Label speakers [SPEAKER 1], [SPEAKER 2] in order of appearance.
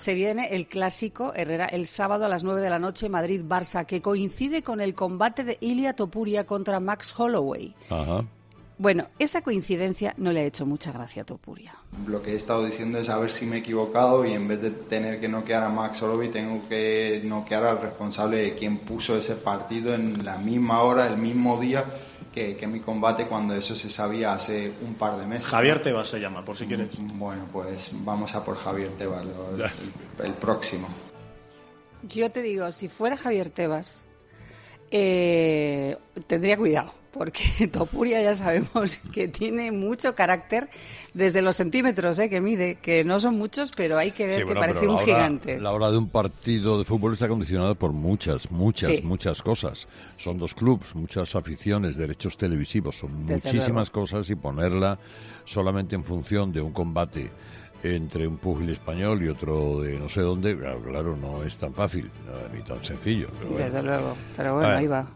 [SPEAKER 1] se viene el clásico Herrera el sábado a las 9 de la noche, Madrid-Barça, que coincide con el combate de Ilia Topuria contra Max Holloway.
[SPEAKER 2] Ajá.
[SPEAKER 1] Bueno, esa coincidencia no le ha hecho mucha gracia a Topuria.
[SPEAKER 3] Lo que he estado diciendo es a ver si me he equivocado y en vez de tener que noquear a Max Holloway tengo que noquear al responsable de quien puso ese partido en la misma hora, el mismo día que mi combate, cuando eso se sabía hace un par de meses.
[SPEAKER 4] Javier Tebas se llama, por si quieres.
[SPEAKER 3] Bueno, pues vamos a por Javier Tebas, el próximo.
[SPEAKER 1] Yo te digo, si fuera Javier Tebas, tendría cuidado, porque Topuria ya sabemos que tiene mucho carácter desde los centímetros que mide, que no son muchos, pero hay que ver que parece un gigante.
[SPEAKER 2] La hora de un partido de fútbol está condicionada por muchas cosas. Son dos clubes, muchas aficiones, derechos televisivos, son
[SPEAKER 1] Desde
[SPEAKER 2] muchísimas
[SPEAKER 1] luego.
[SPEAKER 2] cosas, y ponerla solamente en función de un combate entre un púgil español y otro de no sé dónde, claro, no es tan fácil, ni tan sencillo. Pero bueno.
[SPEAKER 1] Desde luego, pero bueno, ahí va.